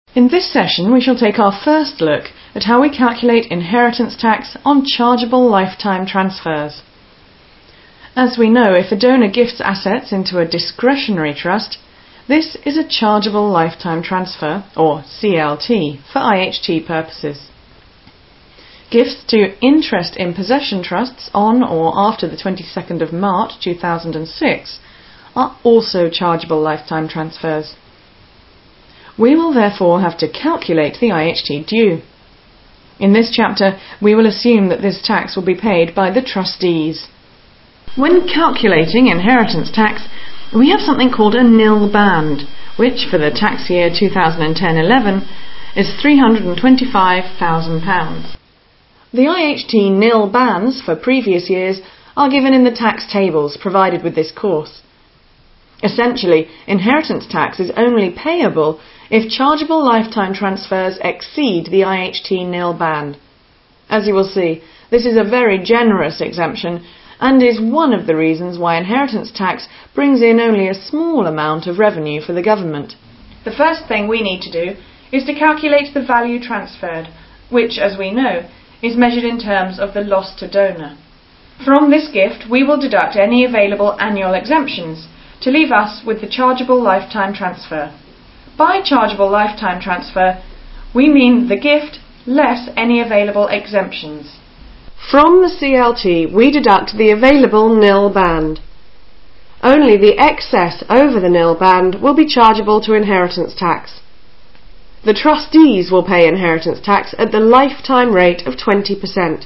In this session we shall take our first look at how we calculate inheritance tax on chargeable lifetime transfers. As we know, if a donor gifts assets into a discretionary trust, this is a chargeable lifetime transfer, or CLT, for IHT purposes. Gifts to interest in possession trusts on or after the 22nd of March 2006 are also chargeable lifetime transfers. We will therefore have to calculate the IHT due. In this chapter, we will assume that this tax will be paid by the trustees. When calculating inheritance tax, we have something called a nil band, which for the tax year 2010-11 is £325,000. The IHT nil bands for previous years are given in the tax tables provided with this course. Essentially, inheritance tax is only payable if chargeable lifetime transfers exceed the IHT nil band. As you will see, this is a very generous exemption and is one of the reasons why inheritance tax brings in only a small amount of revenue for the government. The first thing we need to do is to calculate the value transferred, which, as we know, is measured in terms of the loss to donor. From this gift, we will deduct any available annual exemptions to leave us with the chargeable lifetime transfer. By chargeable lifetime transfer, we mean the gift less any available exemptions. From the CLT, we deduct the available nil band. Only the excess over the nil band will be chargeable to inheritance tax. The trustees will pay inheritance tax at the lifetime rate of 20%.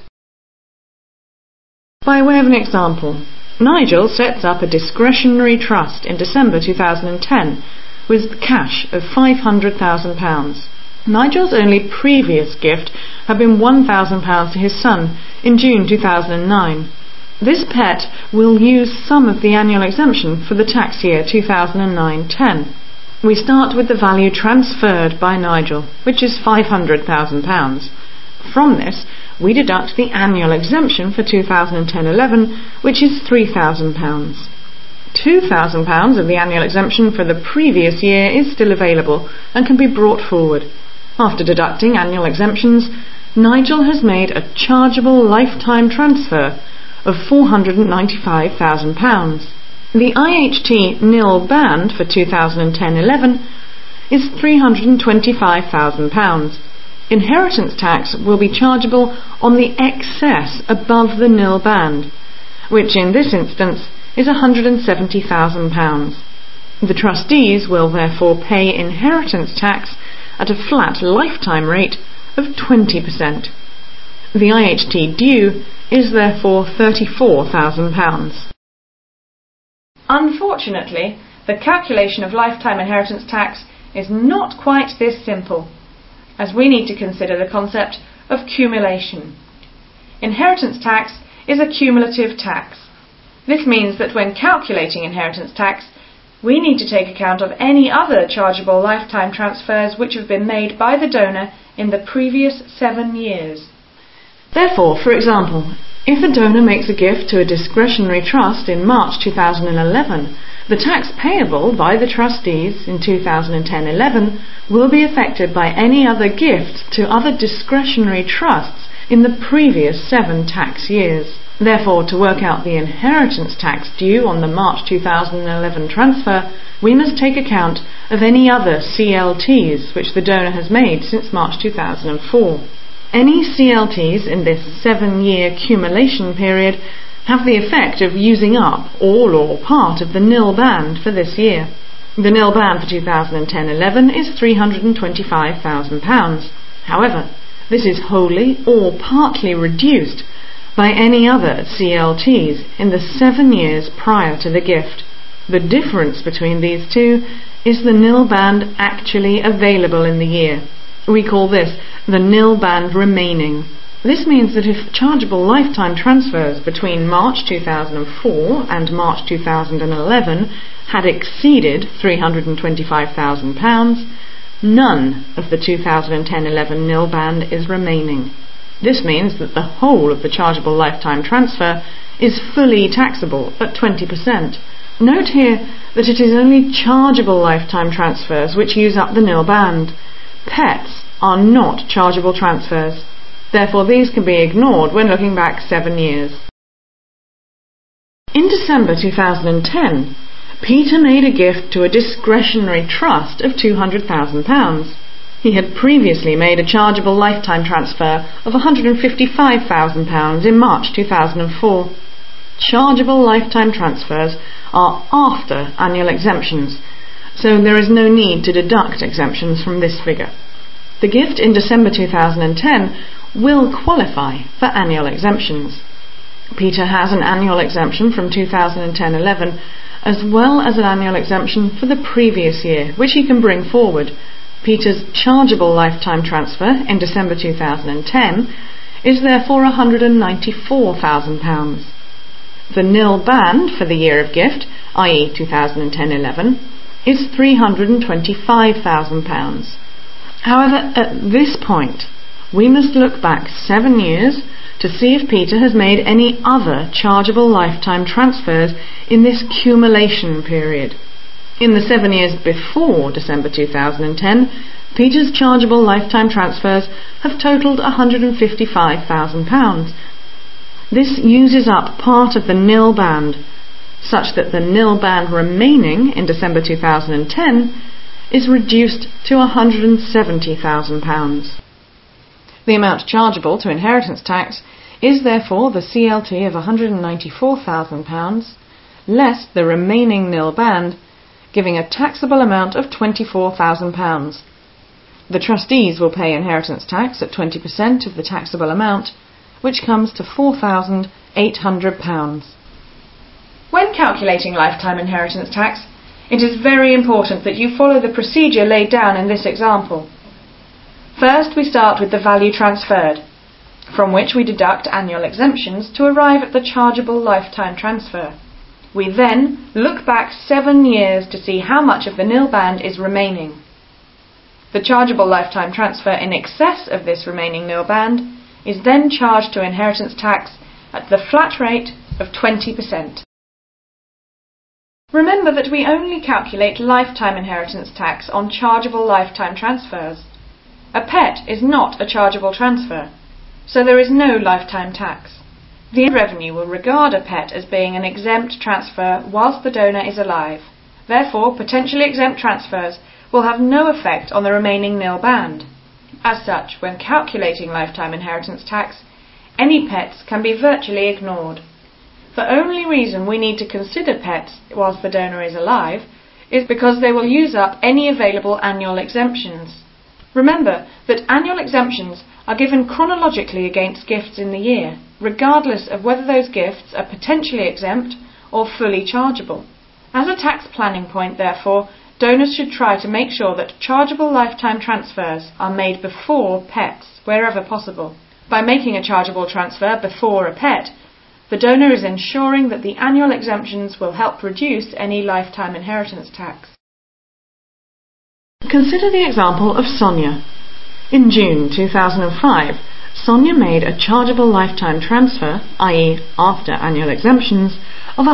By way of an example, Nigel sets up a discretionary trust in December 2010 with cash of £500,000. Nigel's only previous gift had been £1,000 to his son in June 2009. This pet will use some of the annual exemption for the tax year 2009-10. We start with the value transferred by Nigel, which is £500,000. From this, we deduct the annual exemption for 2010-11, which is £3,000. £2,000 of the annual exemption for the previous year is still available and can be brought forward. After deducting annual exemptions, Nigel has made a chargeable lifetime transfer of £495,000. The IHT nil band for 2010-11 is £325,000. Inheritance tax will be chargeable on the excess above the nil band, which in this instance is £170,000. The trustees will therefore pay inheritance tax at a flat lifetime rate of 20%. The IHT due is therefore £34,000. Unfortunately, the calculation of lifetime inheritance tax is not quite this simple, as we need to consider the concept of cumulation. Inheritance tax is a cumulative tax. This means that when calculating inheritance tax, we need to take account of any other chargeable lifetime transfers which have been made by the donor in the previous 7 years. Therefore, for example, if a donor makes a gift to a discretionary trust in March 2011, the tax payable by the trustees in 2010-11 will be affected by any other gift to other discretionary trusts in the previous 7 tax years. Therefore, to work out the inheritance tax due on the March 2011 transfer, we must take account of any other CLTs which the donor has made since March 2004. Any CLTs in this 7-year cumulation period have the effect of using up all or part of the nil band for this year. The nil band for 2010-11 is £325,000. However, this is wholly or partly reduced by any other CLTs in the 7 years prior to the gift. The difference between these two is the nil band actually available in the year. We call this the nil band remaining. This means that if chargeable lifetime transfers between March 2004 and March 2011 had exceeded £325,000, none of the 2010-11 nil band is remaining. This means that the whole of the chargeable lifetime transfer is fully taxable at 20%. Note here that it is only chargeable lifetime transfers which use up the nil band. Pets are not chargeable transfers. Therefore, these can be ignored when looking back 7 years. In December 2010, Peter made a gift to a discretionary trust of £200,000. He had previously made a chargeable lifetime transfer of £155,000 in March 2004. Chargeable lifetime transfers are after annual exemptions, so there is no need to deduct exemptions from this figure. The gift in December 2010 will qualify for annual exemptions. Peter has an annual exemption from 2010-11 as well as an annual exemption for the previous year, which he can bring forward. Peter's chargeable lifetime transfer in December 2010 is therefore £194,000. The nil band for the year of gift, i.e. 2010-11, is £325,000. However, at this point, we must look back 7 years to see if Peter has made any other chargeable lifetime transfers in this cumulation period. In the 7 years before December 2010, Peter's chargeable lifetime transfers have totalled £155,000. This uses up part of the nil band, such that the nil band remaining in December 2010 is reduced to £170,000. The amount chargeable to inheritance tax is therefore the CLT of £194,000 less the remaining nil band, giving a taxable amount of £24,000. The trustees will pay inheritance tax at 20% of the taxable amount, which comes to £4,800. When calculating lifetime inheritance tax, it is very important that you follow the procedure laid down in this example. First, we start with the value transferred, from which we deduct annual exemptions to arrive at the chargeable lifetime transfer. We then look back 7 years to see how much of the nil band is remaining. The chargeable lifetime transfer in excess of this remaining nil band is then charged to inheritance tax at the flat rate of 20%. Remember that we only calculate lifetime inheritance tax on chargeable lifetime transfers. A pet is not a chargeable transfer, so there is no lifetime tax. The revenue will regard a pet as being an exempt transfer whilst the donor is alive. Therefore, potentially exempt transfers will have no effect on the remaining nil band. As such, when calculating lifetime inheritance tax, any pets can be virtually ignored. The only reason we need to consider pets whilst the donor is alive is because they will use up any available annual exemptions. Remember that annual exemptions are given chronologically against gifts in the year, regardless of whether those gifts are potentially exempt or fully chargeable. As a tax planning point, therefore, donors should try to make sure that chargeable lifetime transfers are made before pets, wherever possible. By making a chargeable transfer before a pet, the donor is ensuring that the annual exemptions will help reduce any lifetime inheritance tax. Consider the example of Sonia. In June 2005, Sonia made a chargeable lifetime transfer, i.e. after annual exemptions, of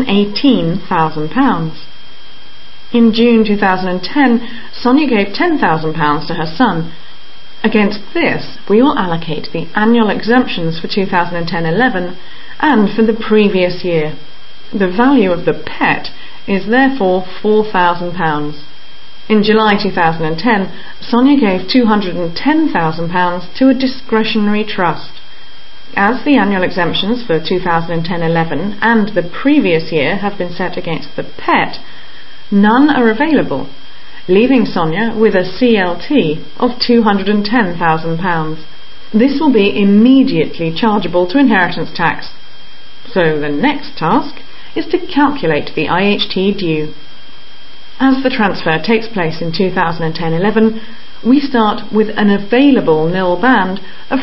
£118,000. In June 2010, Sonia gave £10,000 to her son. Against this, we will allocate the annual exemptions for 2010-11 and for the previous year. The value of the pet is therefore £4,000. In July 2010, Sonia gave £210,000 to a discretionary trust. As the annual exemptions for 2010-11 and the previous year have been set against the pet, none are available, leaving Sonia with a CLT of £210,000. This will be immediately chargeable to inheritance tax. So the next task is to calculate the IHT due. As the transfer takes place in 2010-11, we start with an available nil band of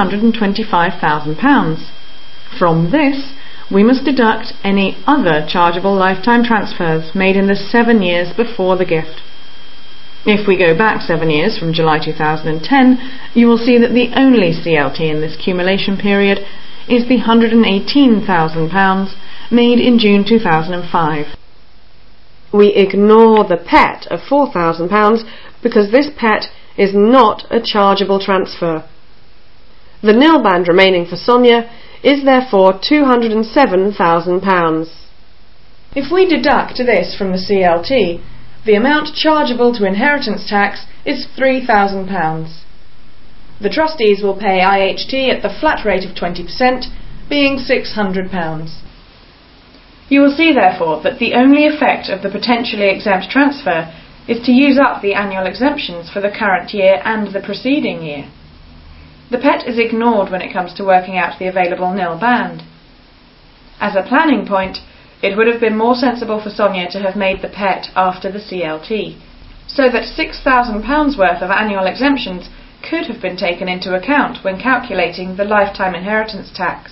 £325,000. From this, we must deduct any other chargeable lifetime transfers made in the 7 years before the gift. If we go back 7 years from July 2010, you will see that the only CLT in this cumulation period is the £118,000 made in June 2005. We ignore the pet of £4,000 because this pet is not a chargeable transfer. The nil band remaining for Sonia is therefore £207,000. If we deduct this from the CLT, the amount chargeable to inheritance tax is £3,000. The trustees will pay IHT at the flat rate of 20%, being £600. You will see, therefore, that the only effect of the potentially exempt transfer is to use up the annual exemptions for the current year and the preceding year. The PET is ignored when it comes to working out the available nil band. As a planning point, it would have been more sensible for Sonia to have made the PET after the CLT, so that £6,000 worth of annual exemptions could have been taken into account when calculating the lifetime inheritance tax.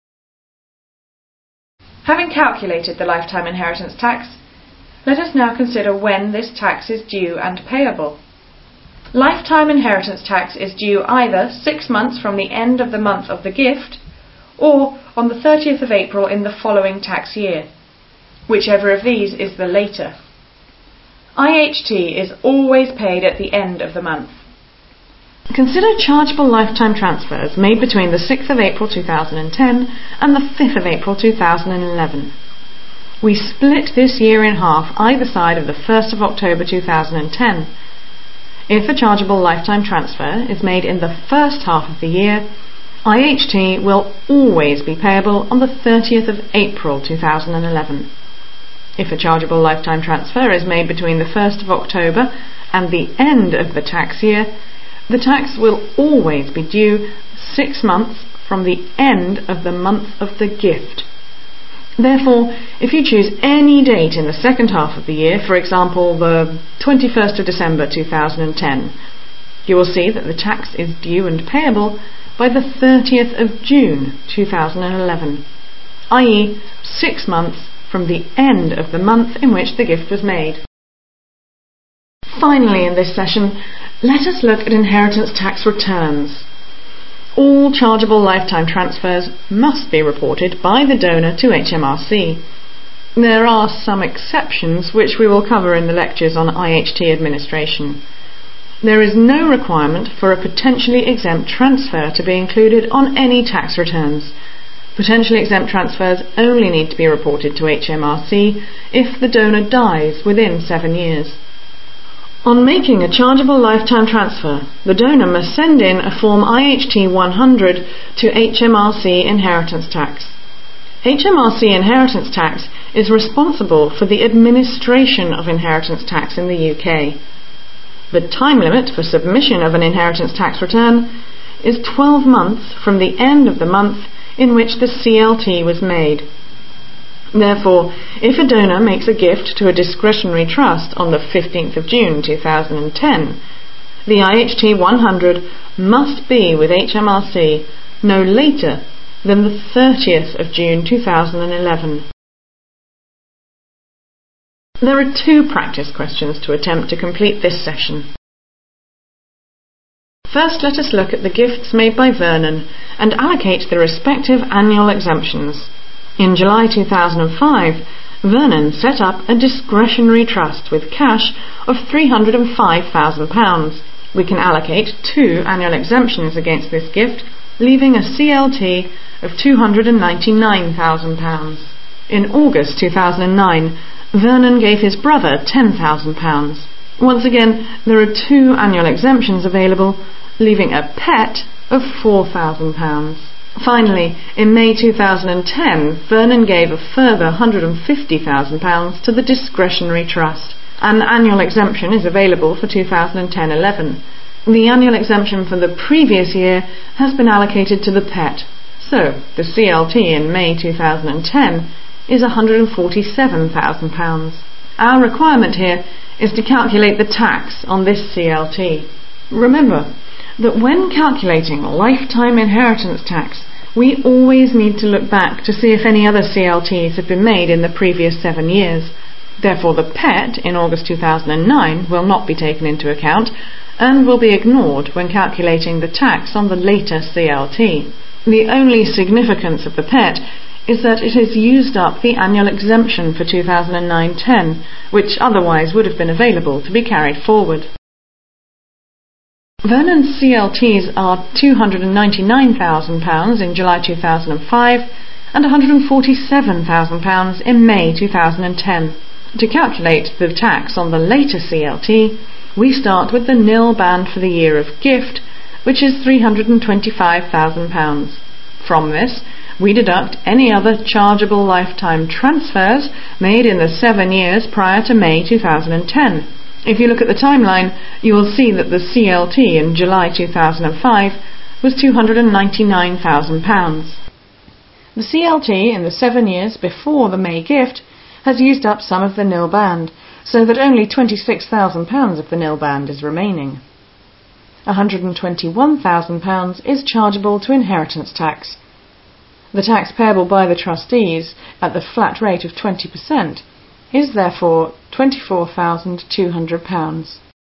Having calculated the lifetime inheritance tax, let us now consider when this tax is due and payable. Lifetime inheritance tax is due either 6 months from the end of the month of the gift, or on the 30th of April in the following tax year, whichever of these is the later. IHT is always paid at the end of the month. Consider chargeable lifetime transfers made between the 6th of April 2010 and the 5th of April 2011. We split this year in half either side of the 1st of October 2010. If a chargeable lifetime transfer is made in the first half of the year, IHT will always be payable on the 30th of April 2011. If a chargeable lifetime transfer is made between the 1st of October and the end of the tax year, the tax will always be due 6 months from the end of the month of the gift. Therefore, if you choose any date in the second half of the year, for example the 21st of December 2010, you will see that the tax is due and payable by the 30th of June 2011, i.e. 6 months from the end of the month in which the gift was made. Finally, in this session, let us look at inheritance tax returns. All chargeable lifetime transfers must be reported by the donor to HMRC. There are some exceptions which we will cover in the lectures on IHT administration. There is no requirement for a potentially exempt transfer to be included on any tax returns. Potentially exempt transfers only need to be reported to HMRC if the donor dies within 7 years. On making a chargeable lifetime transfer, the donor must send in a Form IHT 100 to HMRC Inheritance Tax. HMRC Inheritance Tax is responsible for the administration of inheritance tax in the UK. The time limit for submission of an inheritance tax return is 12 months from the end of the month in which the CLT was made. Therefore, if a donor makes a gift to a discretionary trust on the 15th of June 2010, the IHT 100 must be with HMRC no later than the 30th of June 2011. There are 2 practice questions to attempt to complete this session. First, let us look at the gifts made by Vernon and allocate the respective annual exemptions. In July 2005, Vernon set up a discretionary trust with cash of £305,000. We can allocate 2 annual exemptions against this gift, leaving a CLT of £299,000. In August 2009, Vernon gave his brother £10,000. Once again, there are 2 annual exemptions available, leaving a PET of £4,000. Finally, in May 2010, Vernon gave a further £150,000 to the discretionary trust. An annual exemption is available for 2010-11. The annual exemption for the previous year has been allocated to the PET, so the CLT in May 2010 is £147,000. Our requirement here is to calculate the tax on this CLT. Remember that when calculating lifetime inheritance tax, we always need to look back to see if any other CLTs have been made in the previous 7 years. Therefore, the PET in August 2009 will not be taken into account and will be ignored when calculating the tax on the later CLT. The only significance of the PET is that it has used up the annual exemption for 2009-10, which otherwise would have been available to be carried forward. Vernon's CLTs are £299,000 in July 2005 and £147,000 in May 2010. To calculate the tax on the later CLT, we start with the nil band for the year of gift, which is £325,000. From this, we deduct any other chargeable lifetime transfers made in the 7 years prior to May 2010. If you look at the timeline, you will see that the CLT in July 2005 was £299,000. The CLT in the 7 years before the May gift has used up some of the nil band, so that only £26,000 of the nil band is remaining. £121,000 is chargeable to inheritance tax. The tax payable by the trustees at the flat rate of 20% is therefore £24,200.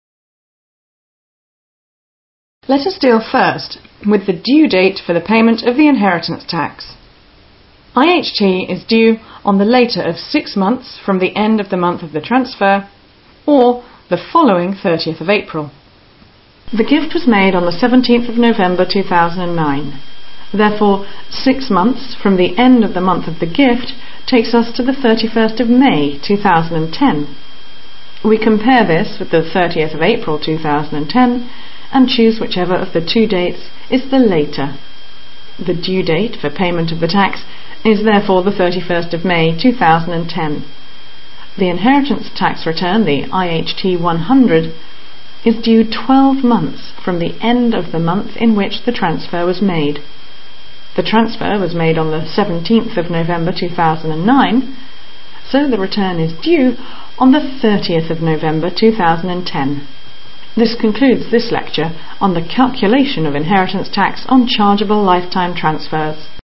Let us deal first with the due date for the payment of the inheritance tax. IHT is due on the later of 6 months from the end of the month of the transfer, or the following 30th of April. The gift was made on the 17th of November 2009. Therefore, 6 months from the end of the month of the gift takes us to the 31st of May 2010. We compare this with the 30th of April 2010 and choose whichever of the two dates is the later. The due date for payment of the tax is therefore the 31st of May 2010. The inheritance tax return, the IHT 100, is due 12 months from the end of the month in which the transfer was made. The transfer was made on the 17th of November 2009, so the return is due on the 30th of November 2010. This concludes this lecture on the calculation of inheritance tax on chargeable lifetime transfers.